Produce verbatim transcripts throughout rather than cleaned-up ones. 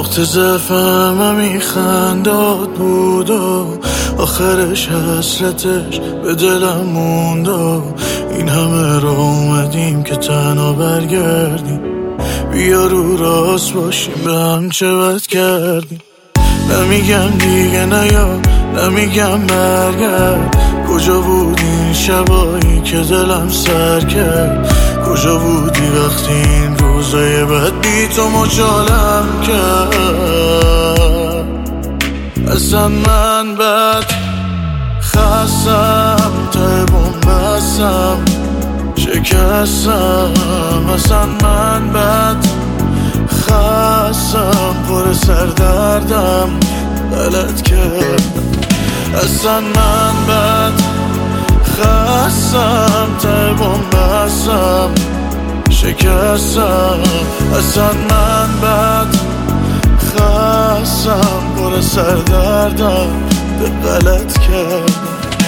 نقطه ضعفم میخنداد بود و آخرش حسرتش به دلم موند و این همه رو اومدیم که تنها برگردیم. بیا رو راست باشیم به هم چه بد کردیم. نمیگم دیگه نیا، نمیگم برگرد. کجا بودی این شبایی که دلم سر کرد؟ کجا بودی وقتی این روزای بد بی تو مجالم کرد؟ اصلا من بد خستم، ته بومبستم، شکستم. اصلا من بد خستم، پر سردردم، غلط کردم. اصلا من بد خستم، ته بومبستم، شکستم. اصلا من بد خستم، پر سردردم، به غلط کردم.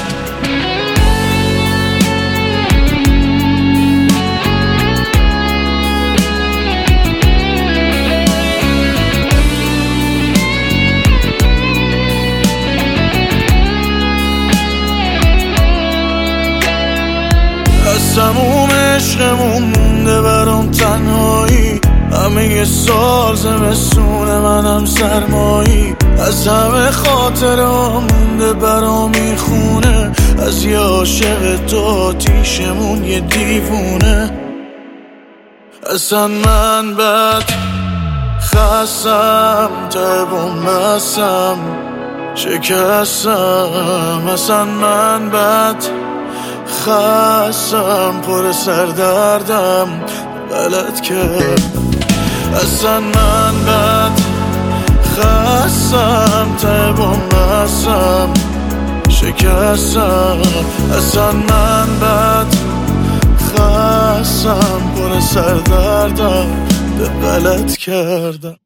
از تموم عشقمون مونده برام تنهایی، همه یه سال زمستون منم سرمایی. از همه خاطرام مونده برام این خونه، از یه عاشق تو آتیشمون یه دیوونه. اصلا من بد خستم، ته بومبستم، شکستم. اصلا من بد خستم، پر سردردم، غلط کردم. اصلا من بد خستم، ته بومبستم، شکستم. اصلا من بد خستم، پر سردردم، غلط کردم.